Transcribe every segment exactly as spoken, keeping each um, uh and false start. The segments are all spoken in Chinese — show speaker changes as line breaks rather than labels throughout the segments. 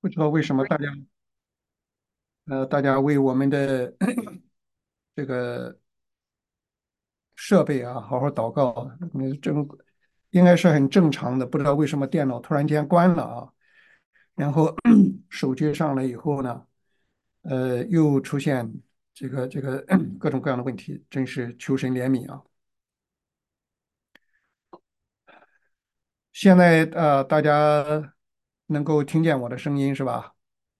不知道为什么大家呃，大家为我们的这个设备啊好好祷告。嗯，这个应该是很正常的。不知道为什么电脑突然间关了啊，然后手机上来以后呢，呃，又出现这个这个各种各样的问题，真是求神怜悯啊！现在呃，大家能够听见我的声音是吧？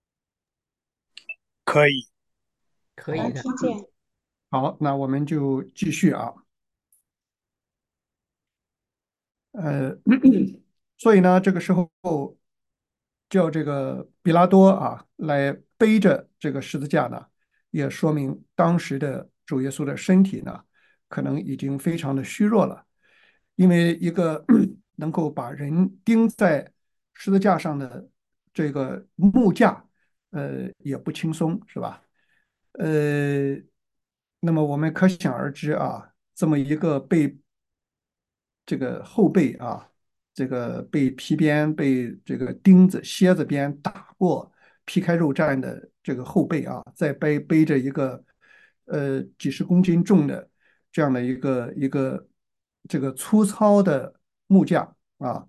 可以。
能
可以的。
听见。
好，那我们就继续啊。呃，所以呢，这个时候叫这个比拉多啊来背着这个十字架呢，也说明当时的主耶稣的身体呢，可能已经非常的虚弱了，因为一个能够把人钉在十字架上的这个木架，呃，也不轻松，是吧？呃，那么我们可想而知啊，这么一个被这个后背啊，这个被皮鞭、被这个钉子、楔子鞭打过、皮开肉绽的这个后背啊，再背背着一个呃几十公斤重的这样的一个一个这个粗糙的木架啊，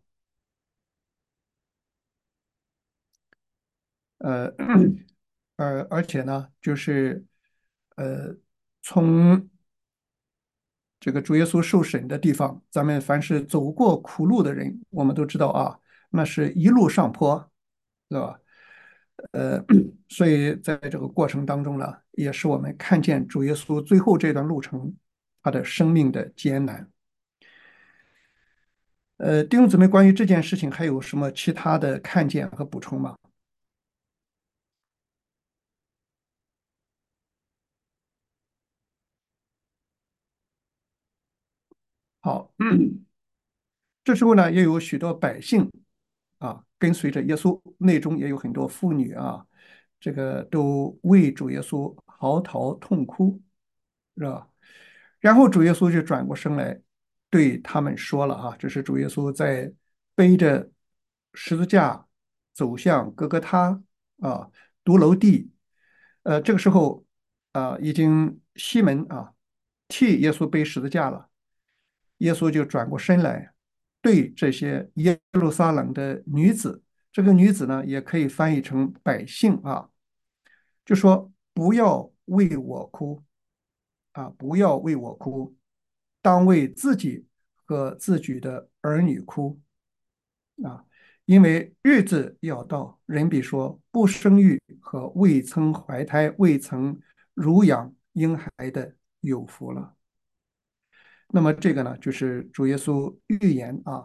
呃呃，而且呢，就是呃从这个主耶稣受审的地方，咱们凡是走过苦路的人，我们都知道啊，那是一路上坡，对吧？呃，所以在这个过程当中呢，也是我们看见主耶稣最后这段路程他的生命的艰难。呃，弟兄姊妹，关于这件事情还有什么其他的看见和补充吗？好，这时候呢，也有许多百姓啊跟随着耶稣，内中也有很多妇女啊，这个都为主耶稣嚎啕痛哭，是吧？然后主耶稣就转过身来对他们说了啊，这是主耶稣在背着十字架走向哥哥他啊独楼地，呃，这个时候啊，已经西门啊替耶稣背十字架了。耶稣就转过身来，对这些耶路撒冷的女子，这个女子呢，也可以翻译成百姓啊，就说不要为我哭啊，不要为我哭，当为自己和自己的儿女哭啊，因为日子要到，人比说不生育和未曾怀胎、未曾乳养婴孩的有福了。那么这个呢，就是主耶稣预言啊，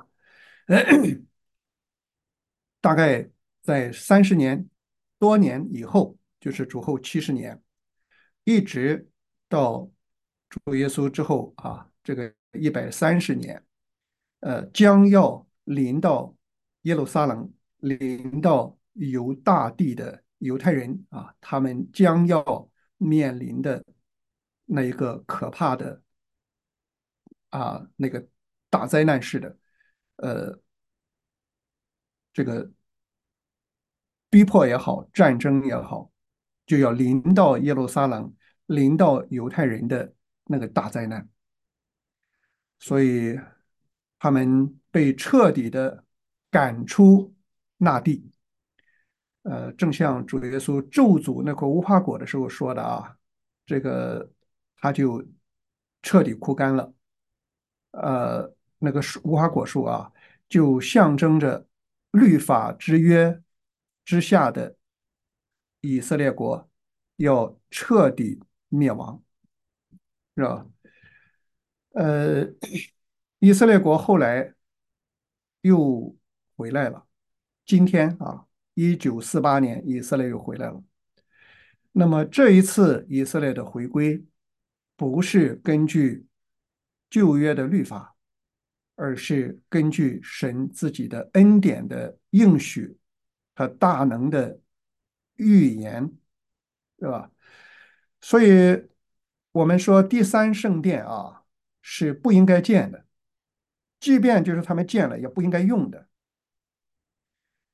大概在三十年多年以后，就是主后七十年，一直到主耶稣之后啊，这个一百三十年，呃，将要临到耶路撒冷，临到犹大地的犹太人啊，他们将要面临的那一个可怕的啊那个大灾难式的，呃，这个逼迫也好，战争也好，就要临到耶路撒冷，临到犹太人的那个大灾难，所以他们被彻底的赶出那地。呃，正像主耶稣咒诅那棵无花果的时候说的啊，这个他就彻底枯干了。呃，那个树无花果树啊，就象征着律法之约之下的以色列国要彻底灭亡，是吧？呃，以色列国后来又回来了。今天啊，一九四八年，以色列又回来了。那么这一次以色列的回归，不是根据旧约的律法，而是根据神自己的恩典的应许和大能的预言，对吧？所以，我们说第三圣殿啊是不应该建的，即便就是他们建了，也不应该用的。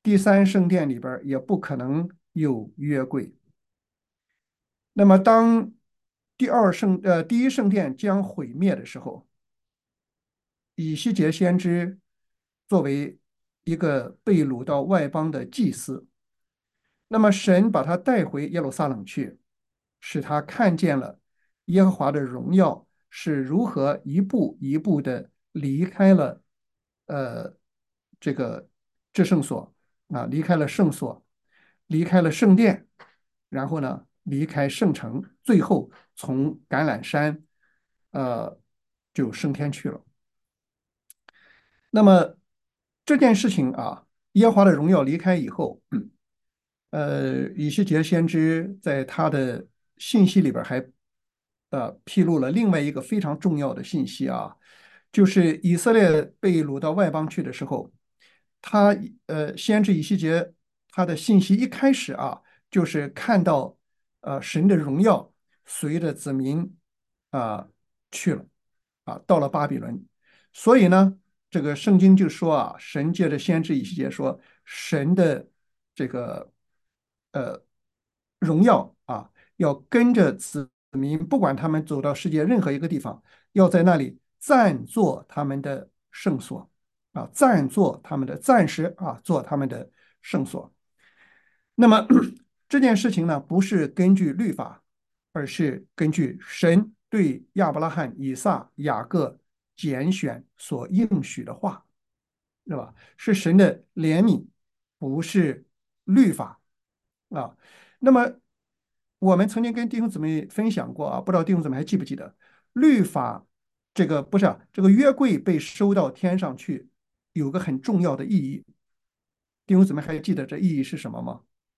第三圣殿里边也不可能有约柜。那么，当第二圣呃第一圣殿将毁灭的时候，以西结先知作为一个被掳到外邦的祭司，那么神把他带回耶路撒冷去，使他看见了耶和华的荣耀是如何一步一步的离开了呃这个至圣所啊，离开了圣所，离开了圣殿，然后呢离开圣城，最后从橄榄山呃就升天去了。那么这件事情啊，耶和华的荣耀离开以后，呃，以西结先知在他的信息里边还呃披露了另外一个非常重要的信息啊，就是以色列被掳到外邦去的时候，他呃先知以西结他的信息一开始啊，就是看到呃神的荣耀随着子民啊、去了啊，到了巴比伦，所以呢，这个圣经就说啊，神借着先知以西结说，神的这个呃荣耀啊，要跟着子民，不管他们走到世界任何一个地方，要在那里暂做他们的圣所啊，暂做他们的暂时啊，做他们的圣所。那么这件事情呢，不是根据律法，而是根据神对亚伯拉罕、以撒、雅各拣选所应许的话，对吧？是神的怜悯，不是律法啊。那么我们曾经跟弟兄姊妹分享过啊，不知道弟兄姊妹还记不记得，律法这个不是啊，这个约柜被收到天上去，有个很重要的意义。弟兄姊妹还记得这意义是什么吗？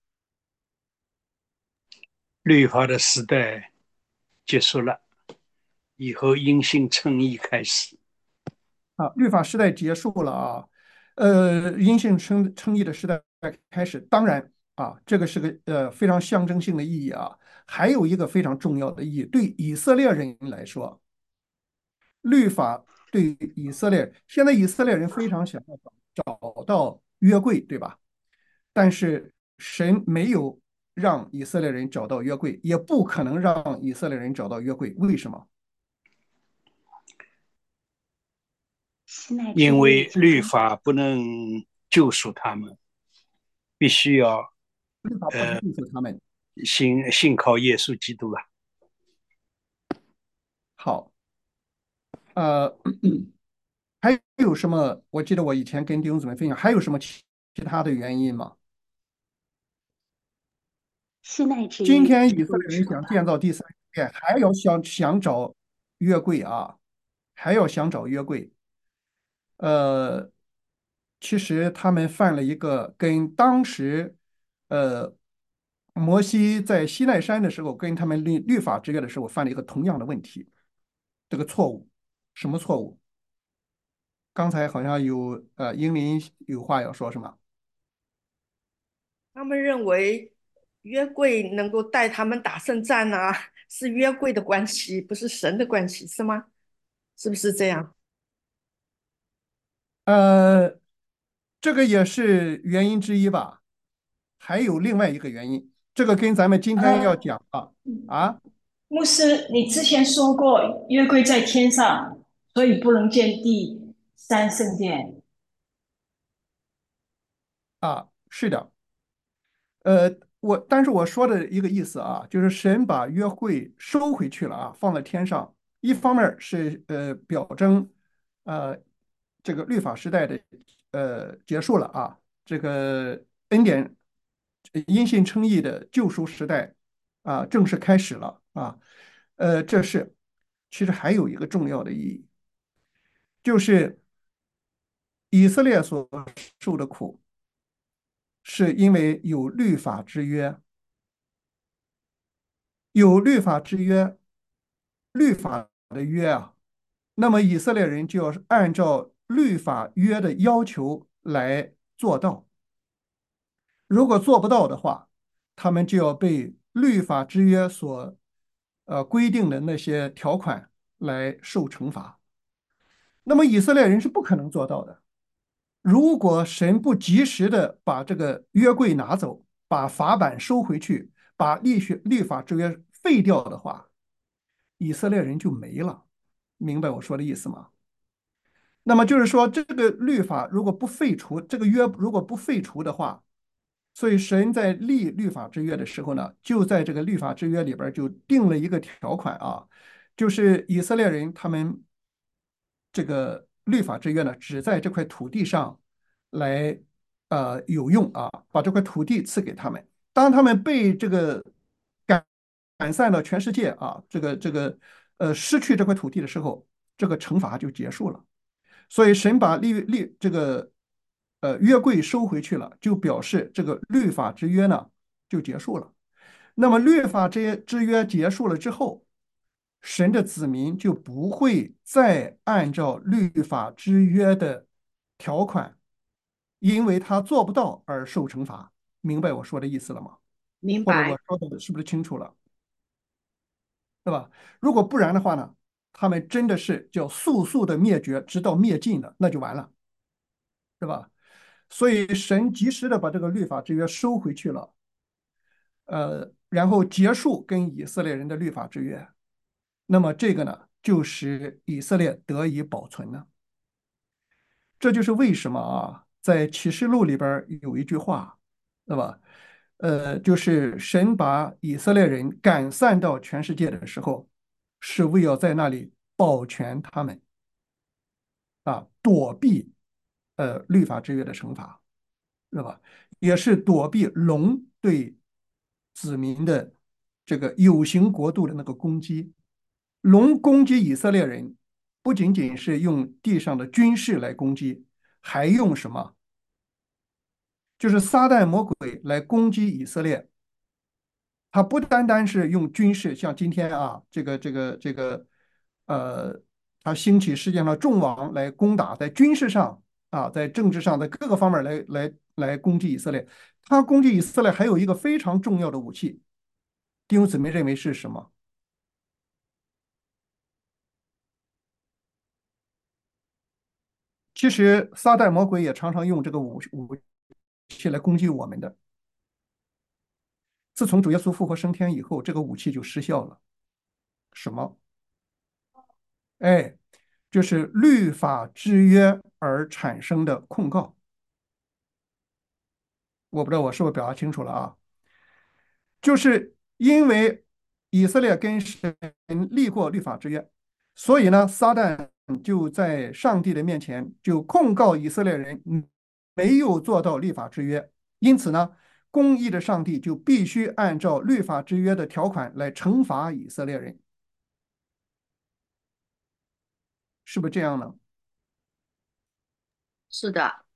律法的时代结束了，以后因信称义开始。
啊，律法时代结束了啊，呃，因信称称义的时代开始。当然啊，这个是个呃非常象征性的意义啊。还有一个非常重要的意义，对以色列人来说，律法对以色列，现在以色列人非常想要找到约柜，对吧？但是神没有让以色列人找到约柜，也不可能让以色列人找到约柜。为什么？
西奈之
因
约已
为律
经生效。
法不能救赎他们，必须要
律法不能祝福他们。
信信靠耶稣基督了。
好，呃，还有什么？我记得我以前跟弟兄姊妹分享，还有什么其其他的原因吗？
西奈之约
今天以色
结束
列人想
之后呢？
建造第三殿，还要想想找约柜啊，还要想找约柜。呃，其实他们犯了一个跟当时呃摩西在西奈山的时候跟他们律律法之约的时候犯了一个同样的问题，这个错误。什么错误？刚才好像有呃英林有话要说，是吗？
他们认为约柜能够带他们打胜仗啊，是约柜的关系，不是神的关系，是吗？是不是这样？
呃，这个也是原因之一吧。还有另外一个原因，这个跟咱们今天要
呃，
讲啊啊
牧师，你之前说过约柜在天上，所以不能建第三圣殿。
啊，是的，呃，我但是我说的一个意思啊，就是神把约会收回去了啊，放在天上。一方面是呃表征呃这个律法时代的呃结束了啊，这个恩典因信称义的救赎时代啊正式开始了啊。呃，这是其实还有一个重要的意义，就是以色列所受的苦，是因为有律法之约。有律法之约，律法的约啊，那么以色列人就要是按照律法约的要求来做到。如果做不到的话，他们就要被律法之约所呃规定的那些条款来受惩罚。那么以色列人是不可能做到的， 如果神不及时的把这个约柜拿走，把法版收回去，把律学律法之约废掉的话，以色列人就没了。明白我说的意思吗？那么就是说，这个律法如果不废除，这个约如果不废除的话，所以神在立律法之约的时候呢，就在这个律法之约里边就定了一个条款啊，就是以色列人他们这个律法之约呢，只在这块土地上来呃有用啊，把这块土地赐给他们。当他们被这个赶赶散到全世界啊，这个这个呃失去这块土地的时候，这个惩罚就结束了。所以神把律律这个呃约柜收回去了，就表示这个律法之约呢就结束了。那么律法之之约结束了之后，神的子民就不会再按照律法之约的条款，因为他做不到而受惩罚。明白我说的意思了吗？或者我
明白。
说的是不是清楚了？对吧？如果不然的话呢，他们真的是叫速速的灭绝，直到灭尽了，那就完了，对吧？所以神及时的把这个律法之约收回去了，呃，然后结束跟以色列人的律法之约。那么这个呢，就使以色列得以保存呢。这就是为什么啊，在启示录里边有一句话，对吧？呃，就是神把以色列人赶散到全世界的时候，是为要在那里保全他们啊，躲避呃律法之约的惩罚，是吧？也是躲避龙对子民的这个有形国度的那个攻击。龙攻击以色列人，不仅仅是用地上的军事来攻击，还用什么？就是撒旦魔鬼来攻击以色列。他不单单是用军事，像今天啊，这个这个这个，呃，他兴起世界上的众王来攻打，在军事上啊，在政治上，在各个方面来来来攻击以色列。他攻击以色列还有一个非常重要的武器，弟兄姊妹认为是什么？其实撒旦魔鬼也常常用这个武武器来攻击我们的。自从主耶稣复活升天以后，这个武器就失效了。什么？哎，就是律法之约而产生的控告。我不知道我是不是表达清楚了啊？就是因为以色列跟神立过律法之约，所以呢，撒旦就在上帝的面前就控告以色列人没有做到律法之约，因此呢，公义的上帝就必须按照律法之约的条款来惩罚以色列人，是不是这样呢？
是的，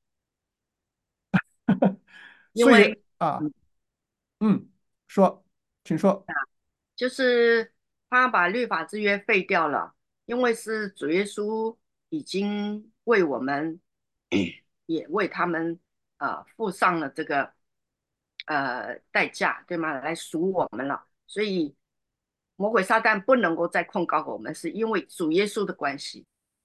因
所以
为
啊，
嗯
嗯，说，请说。
就是他把律法之约废掉了，因为是主耶稣已经为我们，也为他们呃付上了这个呃代价，对吗？来赎我们了，所以魔鬼撒旦不能够再控告我们，是因为主耶稣的关系。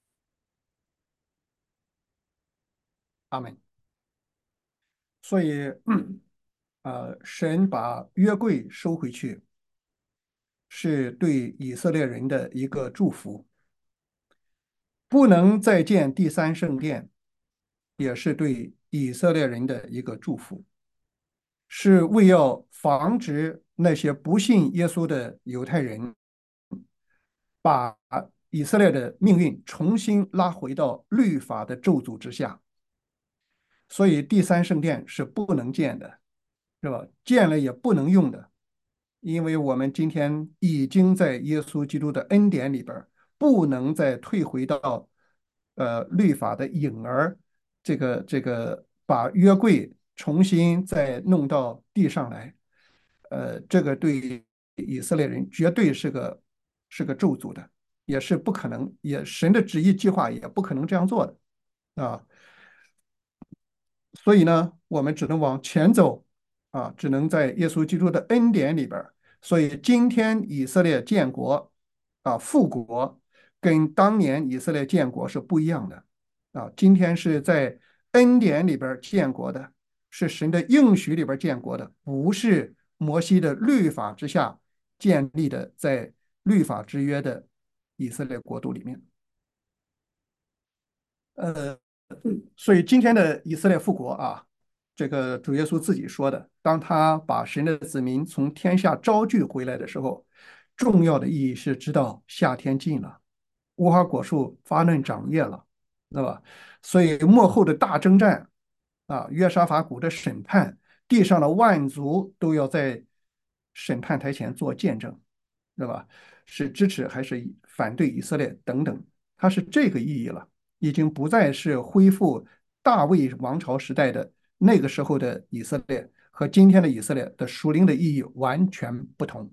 阿门。所以，呃，神把约柜收回去，是对以色列人的一个祝福。不能再建第三圣殿，也是对以色列人的一个祝福，是为要防止那些不信耶稣的犹太人把以色列的命运重新拉回到律法的咒诅之下。所以第三圣殿是不能建的，是吧？建了也不能用的，因为我们今天已经在耶稣基督的恩典里边，不能再退回到呃律法的影儿，这个这个把约柜重新再弄到地上来，呃，这个对以色列人绝对是个是个咒诅的，也是不可能，也神的旨意计划也不可能这样做的啊。所以呢，我们只能往前走啊，只能在耶稣基督的恩典里边。所以今天以色列建国啊，复国，跟当年以色列建国是不一样的啊。今天是在恩典里边建国的，是神的应许里边建国的，不是摩西的律法之下建立的，在律法之约的以色列国度里面。呃，所以今天的以色列复国啊，这个主耶稣自己说的，当他把神的子民从天下招聚回来的时候，重要的意义是知道夏天近了，无花果树发嫩长叶了，对吧？所以末后的大征战啊，约沙法谷的审判，地上的万族都要在审判台前做见证，对吧？是支持还是反对以色列等等，它是这个意义了。已经不再是恢复大卫王朝时代的那个时候的以色列，和今天的以色列的属灵的意义完全不同。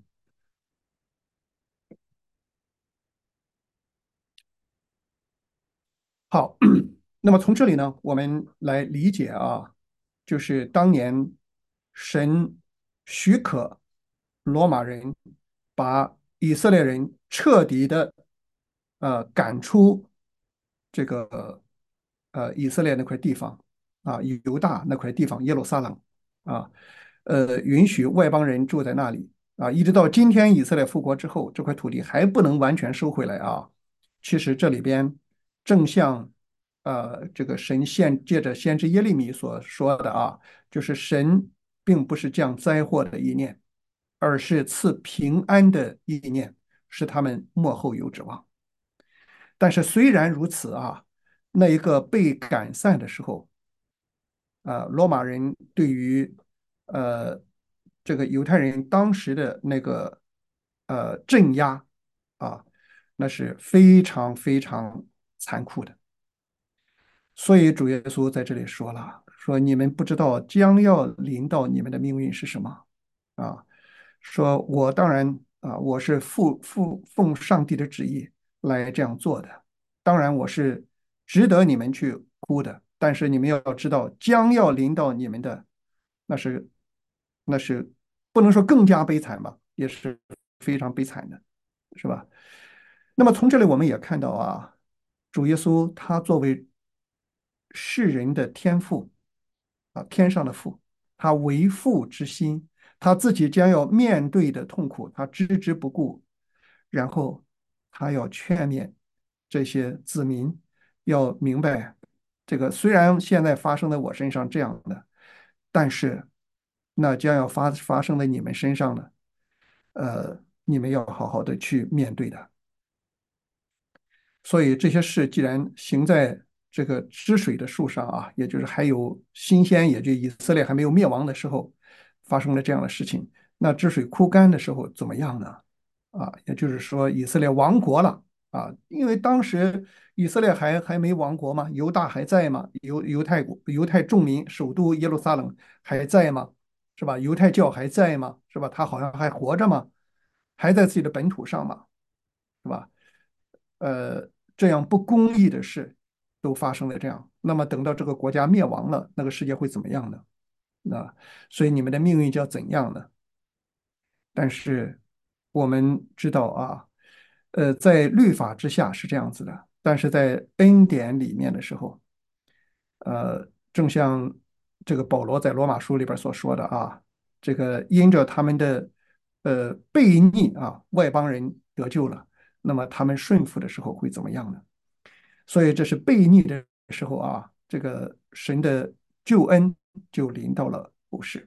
好，那么从这里呢，我们来理解啊，就是当年神许可罗马人把以色列人彻底的呃赶出这个呃以色列那块地方啊，犹大那块地方，耶路撒冷啊，呃，允许外邦人住在那里啊，一直到今天以色列复国之后，这块土地还不能完全收回来啊。其实这里边正像呃这个神先借着先知耶利米所说的啊，就是神并不是降灾祸的意念，而是赐平安的意念，使他们幕后有指望。但是虽然如此啊，那一个被赶散的时候，啊，罗马人对于呃这个犹太人当时的那个呃镇压啊，那是非常非常残酷的。所以主耶稣在这里说了，说你们不知道将要临到你们的命运是什么啊？说我当然啊，我是奉奉奉上帝的旨意来这样做的，当然我是值得你们去哭的，但是你们要知道，将要临到你们的，那是那是不能说更加悲惨吧，也是非常悲惨的，是吧？那么从这里我们也看到啊，主耶稣他作为世人的天父啊，天上的父，他为父之心，他自己将要面对的痛苦，他置之不顾，然后他要劝勉这些子民，要明白这个虽然现在发生在我身上这样的，但是那将要发发生在你们身上的，呃，你们要好好的去面对的。所以这些事既然行在这个汁水的树上啊，也就是还有新鲜，也就以色列还没有灭亡的时候，发生了这样的事情，那汁水枯干的时候怎么样呢？啊，也就是说以色列亡国了啊，因为当时以色列还还没亡国嘛，犹大还在嘛，犹犹太国犹太众民首都耶路撒冷还在吗？是吧？犹太教还在吗？是吧？他好像还活着吗？还在自己的本土上嘛？是吧？呃，这样不公义的事都发生了，这样，那么等到这个国家灭亡了，那个世界会怎么样呢？那所以你们的命运就要怎样呢？但是我们知道啊，呃，在律法之下是这样子的，但是在恩典里面的时候，呃，正像这个保罗在罗马书里边所说的啊，这个因着他们的呃悖逆啊，外邦人得救了，那么他们顺服的时候会怎么样呢？所以这是悖逆的时候啊，这个神的救恩就临到了普世。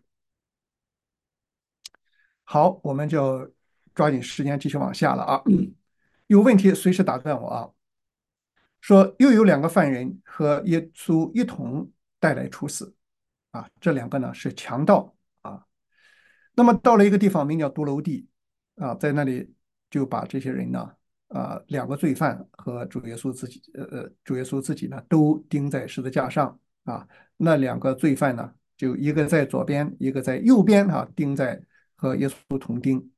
好，我们就抓紧时间继续往下了啊。有问题随时打断我啊。说又有两个犯人和耶稣一同带来处死啊，这两个呢是强盗啊。那么到了一个地方名叫独楼地啊，在那里就把这些人呢，啊，两个罪犯和主耶稣自己，呃呃，主耶稣自己呢都钉在十字架上啊。那两个罪犯呢，就一个在左边，一个在右边啊，钉在和耶稣同钉。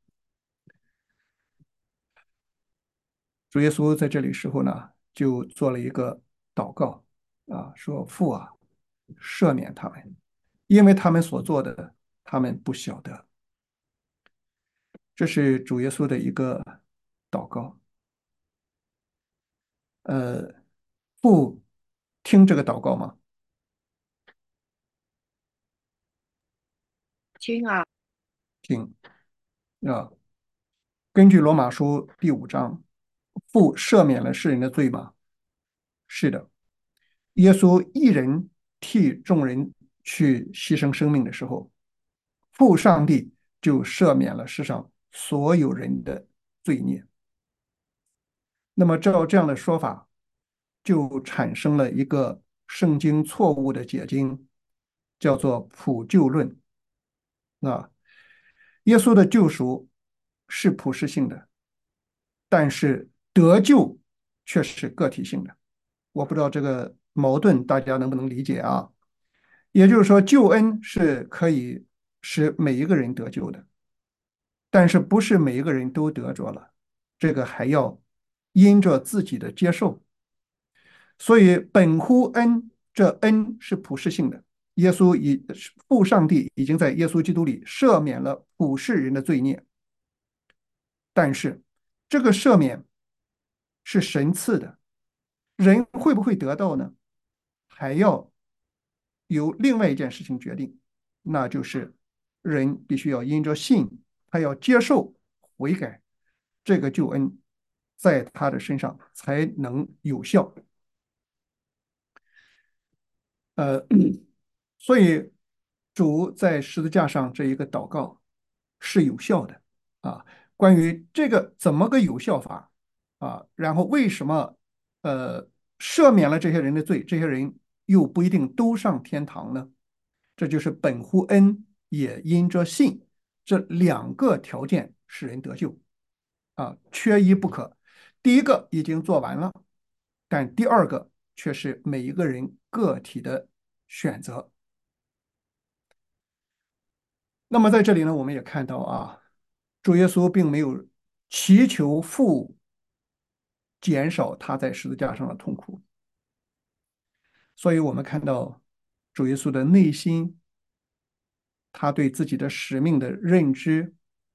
主耶稣在这里时候呢，就做了一个祷告啊，说父啊，赦免他们，因为他们所做的，他们不晓得。这是主耶稣的一个祷告。呃，父听这个祷告吗？
听啊，
听啊，根据罗马书第五章，父赦免了世人的罪吗？是的，耶稣一人替众人去牺牲生命的时候，父上帝就赦免了世上所有人的罪孽。那么照这样的说法，就产生了一个圣经错误的解经，叫做普救论。啊，耶稣的救赎是普世性的，但是得救却是个体性的。我不知道这个矛盾大家能不能理解啊？也就是说，救恩是可以使每一个人得救的，但是不是每一个人都得着了，这个还要因着自己的接受。所以本乎恩，这恩是普世性的。耶稣已父上帝已经在耶稣基督里赦免了普世人的罪孽，但是这个赦免是神赐的，人会不会得到呢？还要由另外一件事情决定，那就是人必须要因着信，他要接受悔改，这个救恩在他的身上才能有效。呃，所以主在十字架上这一个祷告是有效的啊。关于这个怎么个有效法啊，然后为什么呃赦免了这些人的罪，这些人又不一定都上天堂呢？这就是本乎恩，也因着信，这两个条件使人得救啊，缺一不可。第一个已经做完了，但第二个却是每一个人个体的选择。那么在这里呢，我们也看到啊，主耶稣并没有祈求父减少他在十字架上的痛苦，所以我们看到主耶稣的内心，他对自己的使命的认知，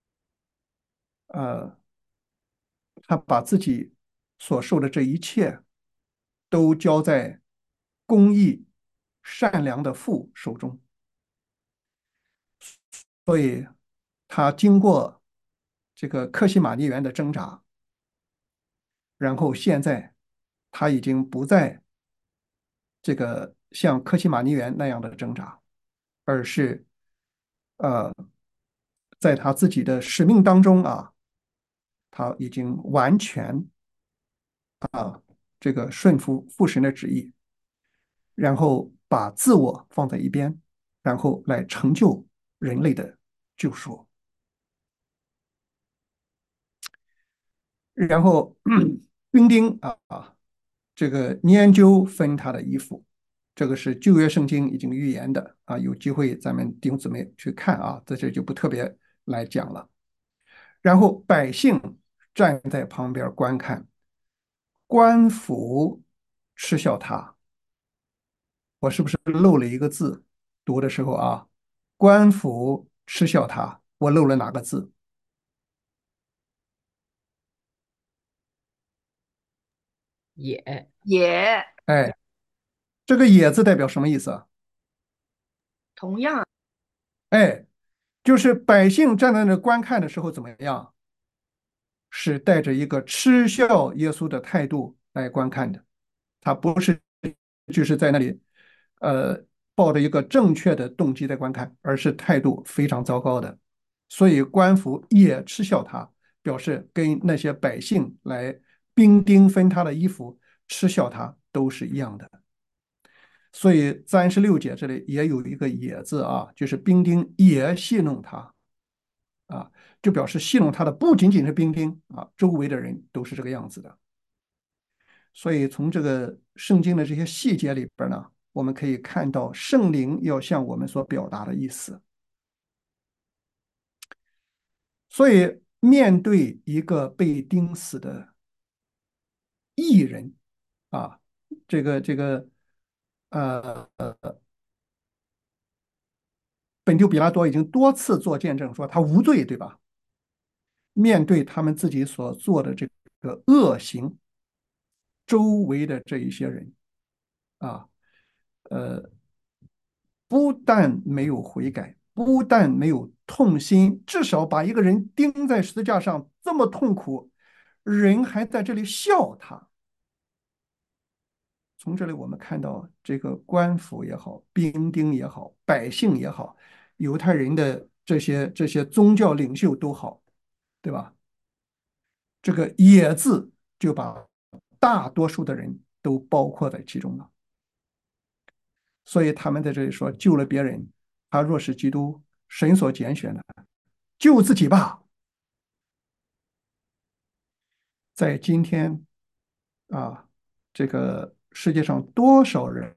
呃，他把自己所受的这一切都交在公义、善良的父手中，所以他经过这个克西马尼园的挣扎，然后现在他已经不再这个像克西马尼园那样的挣扎，而是呃，在他自己的使命当中啊，他已经完全这个顺服父神的旨意，然后把自我放在一边，然后来成就人类的救赎。然后兵丁啊啊，这个研究分他的衣服，这个是旧约圣经已经预言的啊，有机会咱们弟兄姊妹去看啊，在这就不特别来讲了。然后百姓站在旁边观看，官府嗤笑他。我是不是漏了一个字？读的时候啊，官府嗤笑他，我漏了哪个字？
也
也
哎，这个“也”字代表什么意思啊？
同样
哎，就是百姓站在那观看的时候怎么样？是带着一个嗤笑耶稣的态度来观看的，他不是就是在那里，呃，抱着一个正确的动机在观看，而是态度非常糟糕的，所以官府也嗤笑他，表示跟那些百姓来兵丁分他的衣服嗤笑他都是一样的。所以三十六节这里也有一个“也”字啊，就是兵丁也戏弄他啊，就表示戏弄他的不仅仅是兵丁啊，周围的人都是这个样子的。所以从这个圣经的这些细节里边呢，我们可以看到圣灵要向我们所表达的意思。所以面对一个被钉死的艺人啊，这个这个呃呃，本丢比拉多已经多次做见证说他无罪，对吧？面对他们自己所做的这个恶行，周围的这一些人啊，呃，不但没有悔改， 不但没有痛心，至少把一个人钉在十字架上这么痛苦，人还在这里笑他。从这里我们看到，这个官府也好，兵丁也好，百姓也好，犹太人的这些这些宗教领袖都好，对吧？这个“也”字就把大多数的人都包括在其中了。所以他们在这里说，救了别人，他若是基督，神所拣选的，救自己吧。在今天啊，这个世界上多少人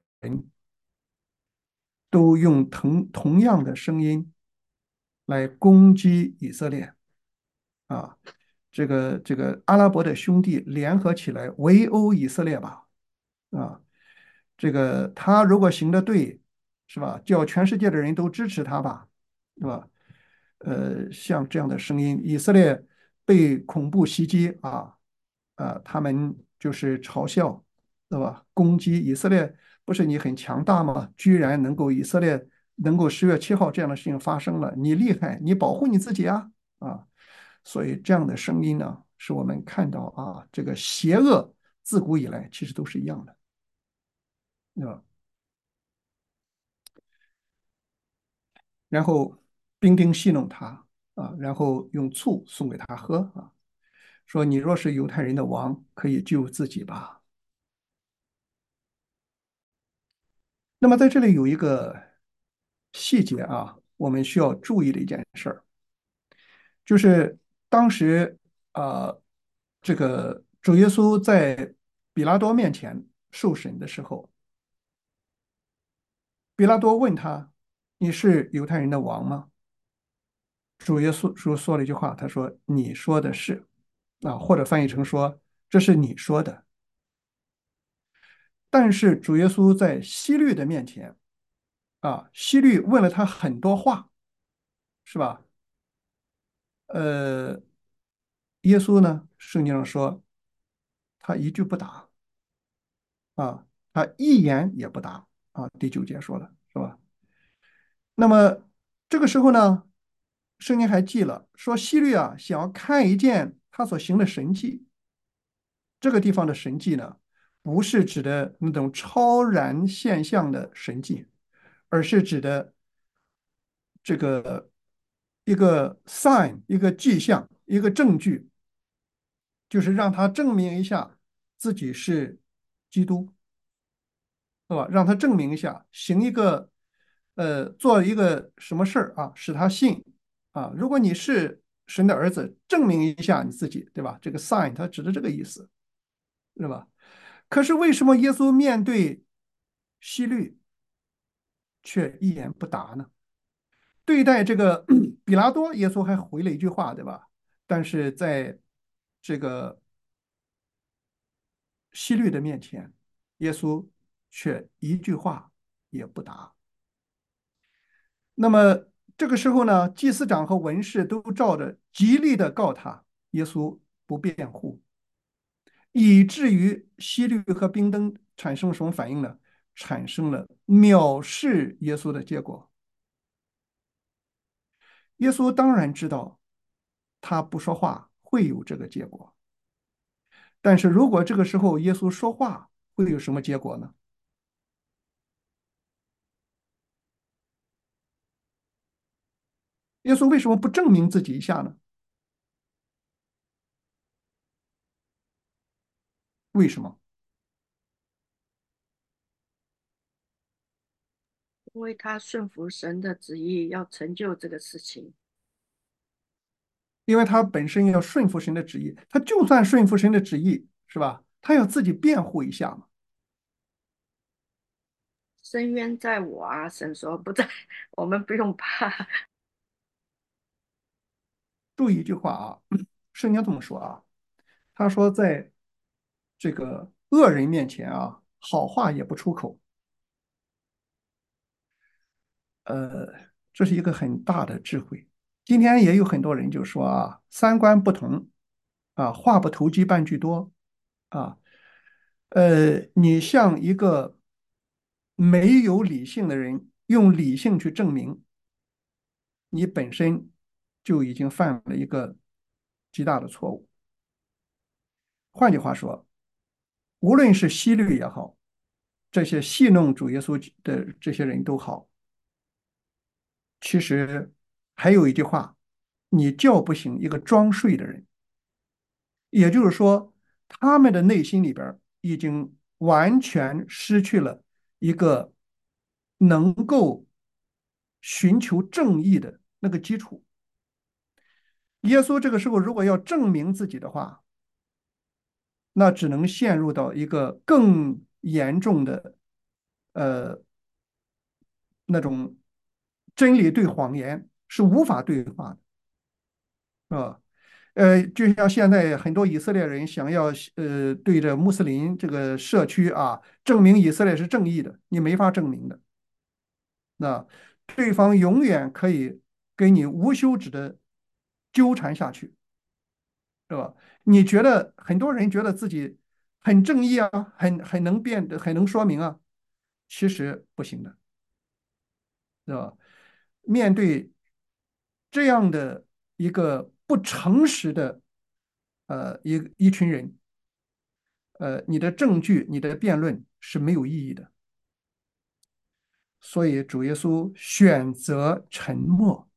都用同同样的声音来攻击以色列啊，这个这个阿拉伯的兄弟联合起来围殴以色列吧，啊，这个他如果行得对，是吧？叫全世界的人都支持他吧，是吧？呃，像这样的声音，以色列被恐怖袭击啊，啊，他们就是嘲笑，对吧？攻击以色列，不是你很强大吗？居然能够以色列能够十月七号这样的事情发生了，你厉害，你保护你自己啊啊！所以这样的声音呢，是我们看到啊，这个邪恶自古以来其实都是一样的，对吧？然后兵丁戏弄他啊，然后用醋送给他喝啊，说你若是犹太人的王，可以救自己吧。那么在这里有一个细节啊，我们需要注意的一件事儿，就是当时呃，这个主耶稣在比拉多面前受审的时候，比拉多问他：“你是犹太人的王吗？”主耶稣说说了一句话，他说：“你说的是。”啊，或者翻译成说：“这是你说的。”但是主耶稣在希律的面前啊，希律问了他很多话，是吧？呃，耶稣呢，圣经上说他一句不答啊，他一言也不答啊。第九节说的是吧？那么这个时候呢，圣经还记了说，希律啊想要看一件他所行的神迹。这个地方的神迹呢，不是指的那种超然现象的神迹，而是指的这个一个 sign，一个迹象，一个证据，就是让他证明一下自己是基督，对吧？让他证明一下，行一个呃，做一个什么事儿啊，使他信啊。如果你是神的儿子，证明一下你自己，对吧？这个 sign 它指的这个意思，是吧？可是为什么耶稣面对希律却一言不答呢？对待这个比拉多，耶稣还回了一句话，对吧？但是在这个希律的面前，耶稣却一句话也不答。那么这个时候呢，祭司长和文士都照着极力的告他，耶稣不辩护，以至于希律和兵丁产生什么反应呢？产生了藐视耶稣的结果。耶稣当然知道他不说话会有这个结果，但是如果这个时候耶稣说话，会有什么结果呢？耶稣为什么不证明自己一下呢？为什么？
因为他顺服神的旨意，要成就这个事情。
因为他本身要顺服神的旨意，他就算顺服神的旨意，是吧？他要自己辩护一下嘛。
深渊在我啊，神说不在，我们不用怕。
注意一句话啊，圣经这么说啊，他说在这个恶人面前啊，好话也不出口。呃，这是一个很大的智慧。今天也有很多人就说啊，三观不同啊，话不投机半句多啊。呃，你像一个没有理性的人，用理性去证明你本身就已经犯了一个极大的错误。换句话说，无论是希律也好，这些戏弄主耶稣的这些人都好，其实还有一句话，你叫不醒一个装睡的人。也就是说，他们的内心里边已经完全失去了一个能够寻求正义的那个基础。耶稣这个时候如果要证明自己的话，那只能陷入到一个更严重的呃那种真理对谎言是无法对话的，是吧？呃，就像现在很多以色列人想要呃对着穆斯林这个社区啊证明以色列是正义的，你没法证明的。那对方永远可以跟你无休止的纠缠下去，是吧？你觉得很多人觉得自己很正义啊，很很能辩，很能说明啊，其实不行的，是吧？面对这样的一个不诚实的呃一一群人，呃，你的证据、你的辩论是没有意义的。所以主耶稣选择沉默，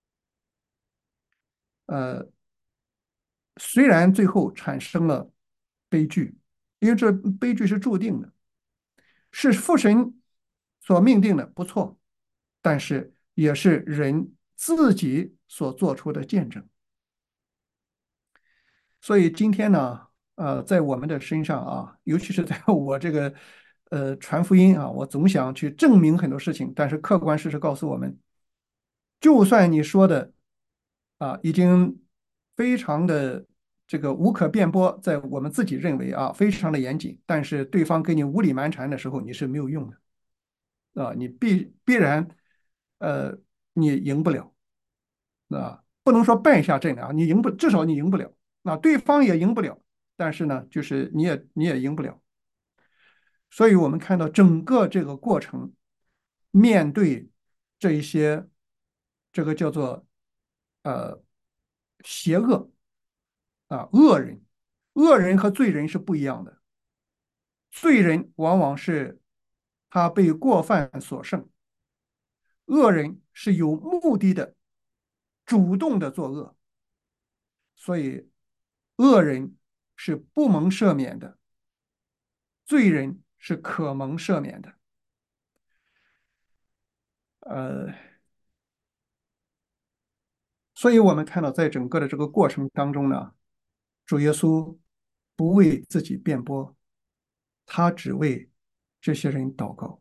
呃，虽然最后产生了悲剧，因为这悲剧是注定的，是父神所命定的，不错，但是也是人自己所做出的见证。所以今天呢，呃，在我们的身上啊，尤其是在我这个呃传福音啊，我总想去证明很多事情，但是客观事实告诉我们，就算你说的啊已经非常的这个无可辩驳，在我们自己认为啊非常的严谨，但是对方跟你无理蛮缠的时候，你是没有用的啊，你必必然呃你赢不了啊，不能说败下阵来啊，你赢不，至少你赢不了。那对方也赢不了，但是呢，就是你也你也赢不了。所以我们看到整个这个过程，面对这一些这个叫做呃邪恶啊恶人，恶人和罪人是不一样的。罪人往往是他被过犯所胜，恶人是有目的的、主动的作恶，所以恶人是不蒙赦免的，罪人是可蒙赦免的。呃，所以我们看到，在整个的这个过程当中呢，主耶稣不为自己辩驳，他只为这些人祷告。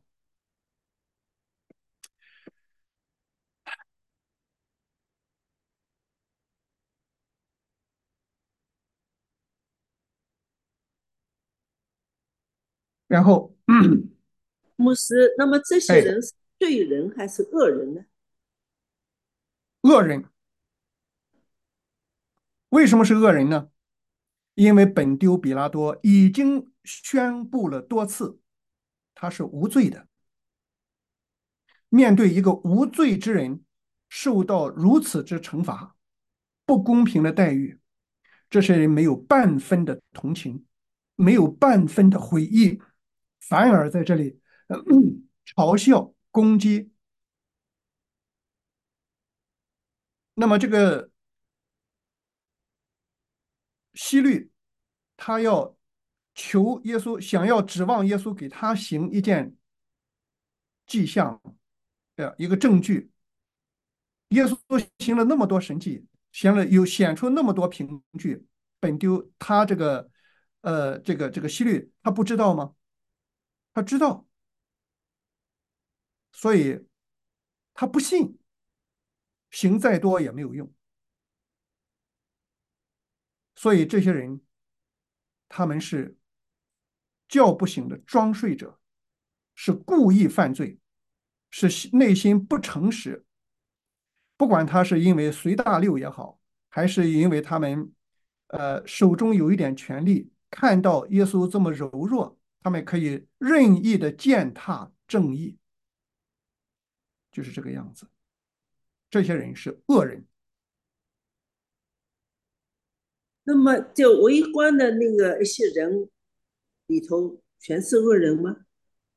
然后，
牧师，那么这些
哎，
人是罪人还是恶人呢？
恶人为什么是恶人呢？因为本丢比拉多已经宣布了多次，他是无罪的。面对一个无罪之人受到如此之惩罚，不公平的待遇，这些人没有半分的同情，没有半分的悔意，反而在这里、呃、嘲笑、攻击。那么这个希律，他要求耶稣，想要指望耶稣给他行一件迹象，呃，一个证据。耶稣行了那么多神迹，显了有显出那么多凭据，本丢他这个呃这个这个希律他不知道吗？他知道，所以他不信，行再多也没有用。所以这些人他们是叫不醒的装睡者，是故意犯罪，是内心不诚实。不管他是因为随大流也好，还是因为他们呃手中有一点权力，看到耶稣这么柔弱，他们可以任意的践踏正义，就是这个样子。 这些人是恶人。
那么就围观的那个一些人里头全是恶人吗？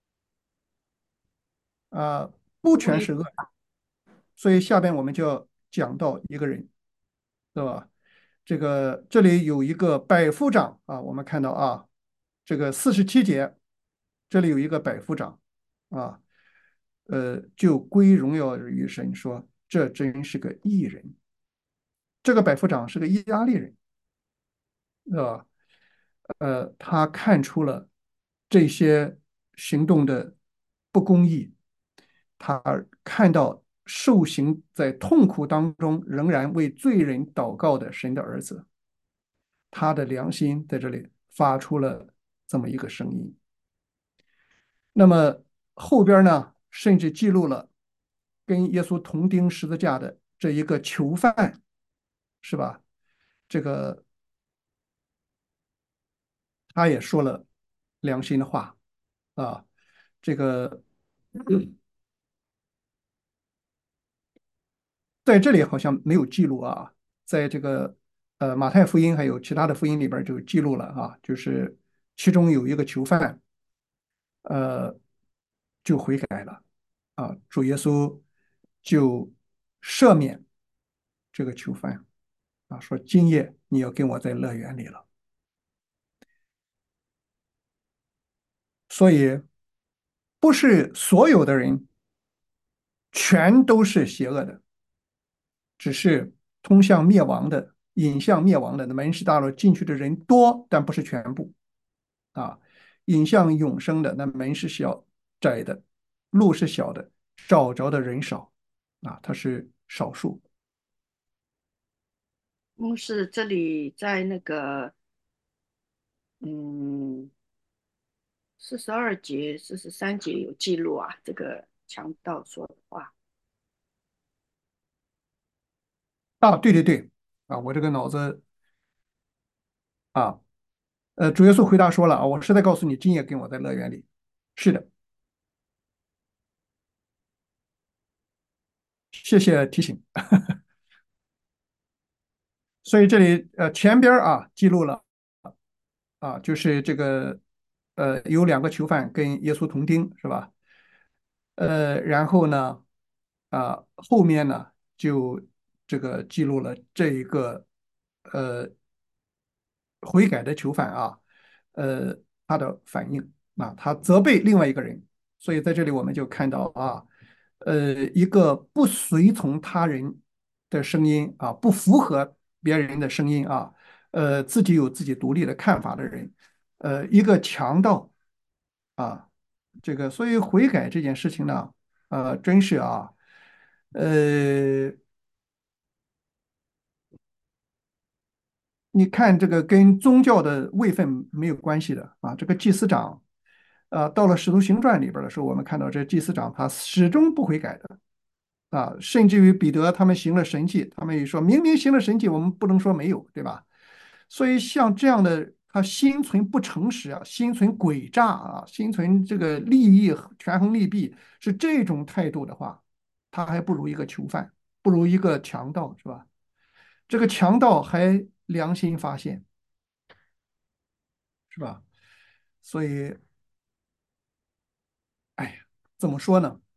啊、不全
为
是恶人。所以下边我们就要讲到一个人，对吧？这个这里有一个百夫长啊，我们看到啊，这个四十七节，这里有一个百夫长啊，呃，就归荣耀于神说，这真是个义人。这个百夫长是个意大利人，对吧？呃，他看出了这些行动的不公义，他看到受刑在痛苦当中仍然为罪人祷告的神的儿子，他的良心在这里发出了这么一个声音。那么后边呢，甚至记录了跟耶稣同钉十字架的这一个囚犯，是吧？这个他也说了良心的话啊，这个在这里好像没有记录啊，在这个呃马太福音还有其他的福音里边就记录了啊，就是其中有一个囚犯，呃，就悔改了啊，主耶稣就赦免这个囚犯啊，说今夜你要跟我在乐园里了。所以不是所有的人全都是邪恶的，只是通向灭亡的、引向灭亡的那门氏大路进去的人多，但不是全部啊。引向永生的那门是小窄的，路是小的，找着的人少啊，它是少数。
牧师这里在那个嗯四十二节、四十三节有记录啊，这个强盗说的话。
啊。对对对啊，我这个脑子啊，呃，主耶稣回答说了啊，我是在告诉你，今夜跟我在乐园里。是的，谢谢提醒。所以这里呃前边啊记录了啊，就是这个呃有两个囚犯跟耶稣同钉是吧？呃，然后呢啊后面呢就这个记录了这一个呃悔改的囚犯啊，呃他的反应啊，他责备另外一个人，所以在这里我们就看到啊，呃一个不随从他人的声音啊，不符合别人的声音啊，呃自己有自己独立的看法的人，呃一个强盗啊，这个所以悔改这件事情呢，呃真是啊，呃。你看这个跟宗教的位分没有关系的啊，这个祭司长，呃，到了《使徒行传》里边的时候，我们看到这祭司长他始终不悔改的啊，甚至于彼得他们行了神迹，他们也说明明行了神迹，我们不能说没有，对吧？所以像这样的他心存不诚实啊，心存诡诈啊，心存这个利益权衡利弊，是这种态度的话，他还不如一个囚犯，不如一个强盗，是吧？这个强盗还良心发现，是吧？所以，哎呀，怎么说呢？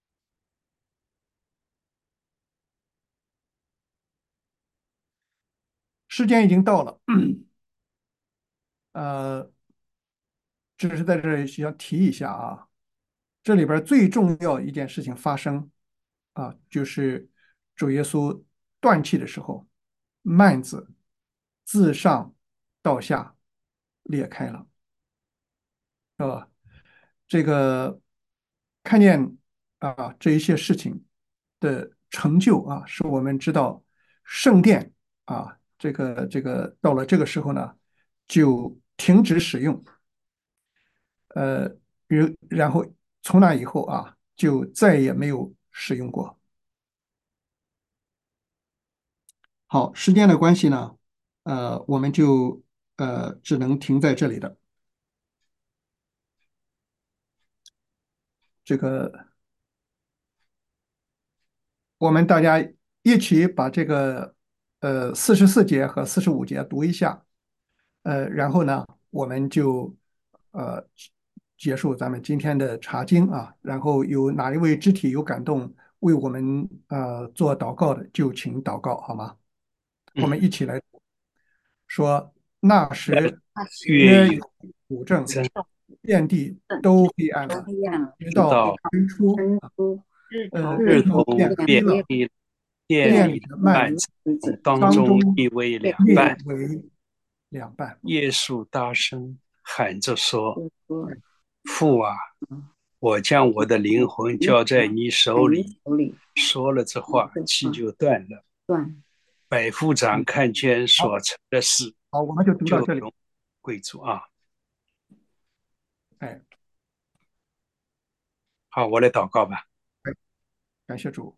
时间已经到了，呃，只是在这里需要提一下啊，这里边最重要一件事情发生啊，就是主耶稣断气的时候，幔子自上到下裂开了，是吧？这个看见啊这一些事情的成就啊，使我们知道圣殿啊，这个这个到了这个时候呢，就停止使用，呃，然然后从那以后啊，就再也没有使用过。好，时间的关系呢，呃，我们就呃只能停在这里的。这个我们大家一起把这个呃四十四节和四十五节读一下，呃，然后呢，我们就呃结束咱们今天的查经啊。然后有哪一位肢体有感动为我们呃做祷告的，就请祷告好吗？我们一起来说：那时
那时
月有
约有古证，
真，
遍地都黑暗了，
都黑暗了，
直到
直到
日出
日
啊，
出，
日
呃，
头
日
日头
头变黑
变
了，
黑了，店
店里
里的
的麦子
麦子
日子
当中
当中
一为两
裂
半。
为两半。
耶稣大声喊着说：
就说，
父啊，
嗯，
我将我的灵魂交在你手
你
里。
手里
说了这话，
这
气
话
就断了。
断。
百夫长看见
好，
所成的事，
好，我们就读到这里。
就荣贵主啊。
哎，
好，我来祷告吧。
哎，感谢主。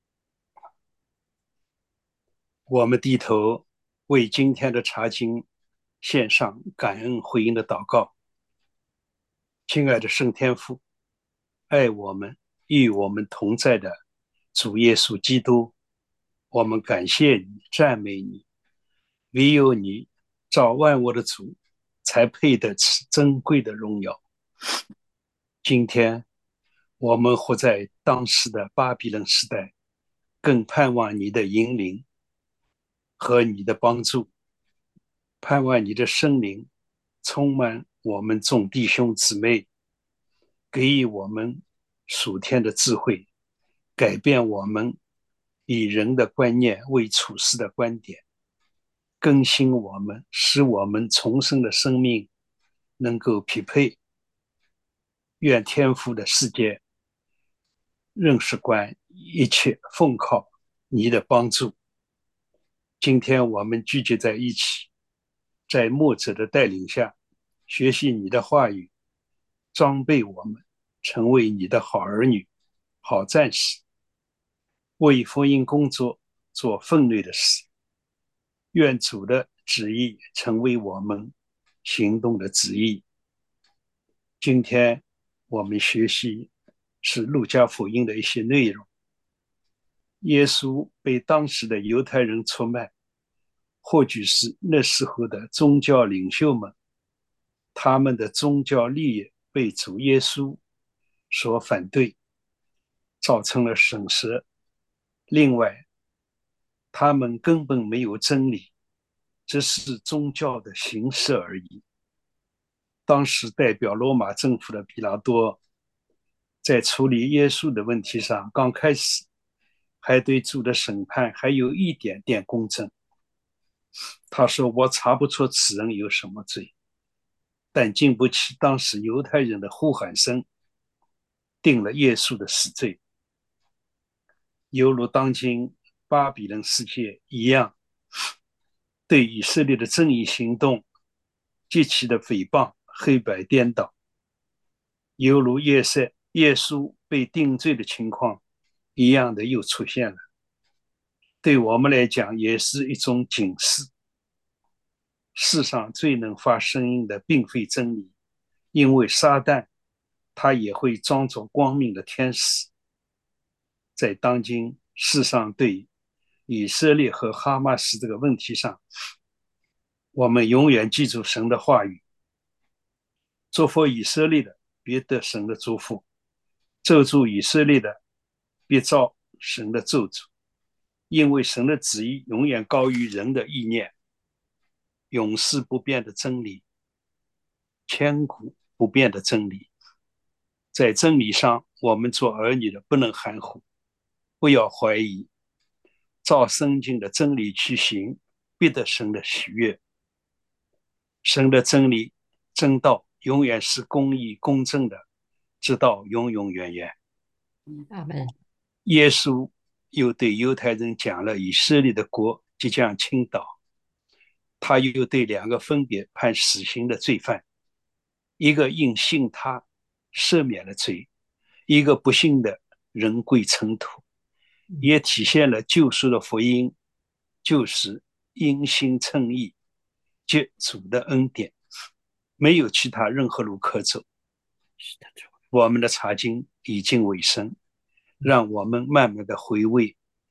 我们低头为今天的查经献上感恩回应的祷告。亲爱的圣天父，爱我们、与我们同在的主耶稣基督，我们感谢你、赞美你。唯有你造万物的主，才配得此珍贵的荣耀。今天我们活在当时的巴比伦时代，更盼望你的引领和你的帮助，盼望你的圣灵充满我们众弟兄姊妹，给予我们属天的智慧，改变我们以人的观念为处事的观点，更新我们，使我们重生的生命能够匹配愿天父的世界认识观，一切奉靠你的帮助。今天我们聚集在一起，在牧者的带领下，学习你的话语，装备我们成为你的好儿女、好战士，为福音工作做分内的事。愿主的旨意成为我们行动的旨意。今天我们学习是路加福音的一些内容。耶稣被当时的犹太人出卖，或许是那时候的宗教领袖们，他们的宗教利益被主耶稣所反对，造成了损失。另外，他们根本没有真理，只是宗教的形式而已。当时代表罗马政府的比拉多，在处理耶稣的问题上，刚开始还对主的审判还有一点点公正。他说：“我查不出此人有什么罪。”但经不起当时犹太人的呼喊声，定了耶稣的死罪。犹如当今巴比伦世界一样，对以色列的正义行动极其的诽谤，黑白颠倒，犹如耶稣耶稣被定罪的情况一样的又出现了。对我们来讲，也是一种警示。世上最能发声音的并非真理，因为撒旦他也会装作光明的天使。在当今世上对以色列和哈马斯这个问题上，我们永远记住神的话语：祝福以色列的，别得神的祝福；咒诅以色列的，别遭神的咒诅。因为神的旨意永远高于人的意念，永世不变的真理，千古不变的真理。在真理上，我们做儿女的不能含糊，不要怀疑，照圣经的真理去行，必得神的喜悦。神的真理真道永远是公义公正的，直到永永远远。
阿门。
耶稣又对犹太人讲了以色列的国即将倾倒，他又对两个分别判死刑的罪犯，一个因信他赦免了罪，一个不信的人归尘土，也体现了救赎的福音，就是因信称义，借主的恩典，没有其他任何路可走。
是的，主。
我们的查经已经尾声，让我们慢慢的回味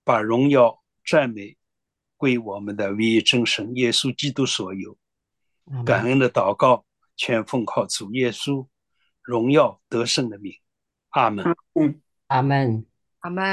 把荣耀赞美归我们的唯一真神耶稣基督所有。感恩的祷告全奉靠主耶稣荣耀得胜的名。阿门。
阿门。
阿门。